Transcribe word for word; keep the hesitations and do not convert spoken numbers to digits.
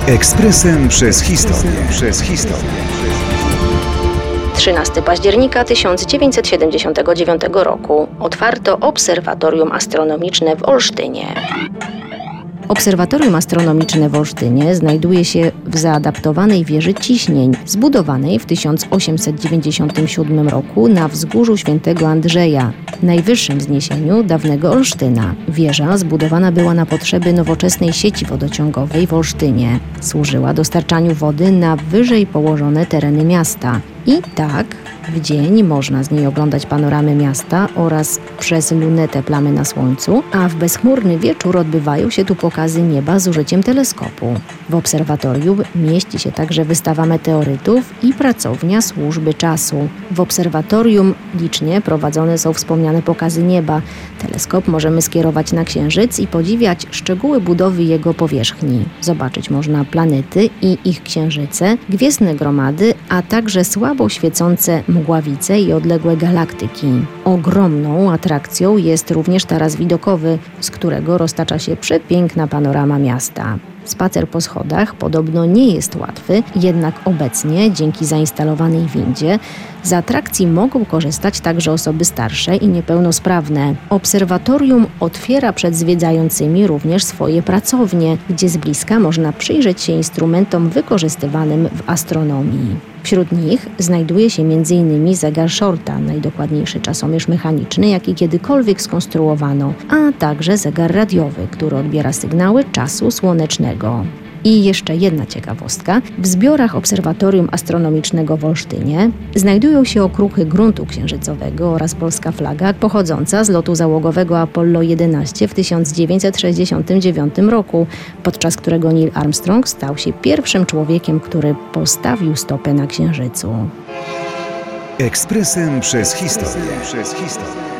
Ekspresem przez historię. Przez historię. trzynastego października tysiąc dziewięćset siedemdziesiątego dziewiątego roku otwarto Obserwatorium Astronomiczne w Olsztynie. Obserwatorium Astronomiczne w Olsztynie znajduje się w zaadaptowanej wieży ciśnień, zbudowanej w tysiąc osiemset dziewięćdziesiątym siódmym roku na wzgórzu Świętego Andrzeja, najwyższym wzniesieniu dawnego Olsztyna. Wieża zbudowana była na potrzeby nowoczesnej sieci wodociągowej w Olsztynie. Służyła dostarczaniu wody na wyżej położone tereny miasta. I tak w dzień można z niej oglądać panoramy miasta oraz przez lunetę plamy na słońcu, a w bezchmurny wieczór odbywają się tu pokazy nieba z użyciem teleskopu. W obserwatorium mieści się także wystawa meteorytów i pracownia służby czasu. W obserwatorium licznie prowadzone są wspomniane pokazy nieba. Teleskop możemy skierować na Księżyc i podziwiać szczegóły budowy jego powierzchni. Zobaczyć można planety i ich księżyce, gwiezdne gromady, a także słabo świecące mgławice i odległe galaktyki. Ogromną atrakcją jest również taras widokowy, z którego roztacza się przepiękna panorama miasta. Spacer po schodach podobno nie jest łatwy, jednak obecnie, dzięki zainstalowanej windzie, z atrakcji mogą korzystać także osoby starsze i niepełnosprawne. Obserwatorium otwiera przed zwiedzającymi również swoje pracownie, gdzie z bliska można przyjrzeć się instrumentom wykorzystywanym w astronomii. Wśród nich znajduje się między innymi zegar Shorta, najdokładniejszy czasomierz mechaniczny, jaki kiedykolwiek skonstruowano, a także zegar radiowy, który odbiera sygnały czasu słonecznego. I jeszcze jedna ciekawostka. W zbiorach Obserwatorium Astronomicznego w Olsztynie znajdują się okruchy gruntu księżycowego oraz polska flaga pochodząca z lotu załogowego Apollo jedenaście w tysiąc dziewięćset sześćdziesiątym dziewiątym roku, podczas którego Neil Armstrong stał się pierwszym człowiekiem, który postawił stopę na Księżycu. Ekspresem przez historię. Przez historię.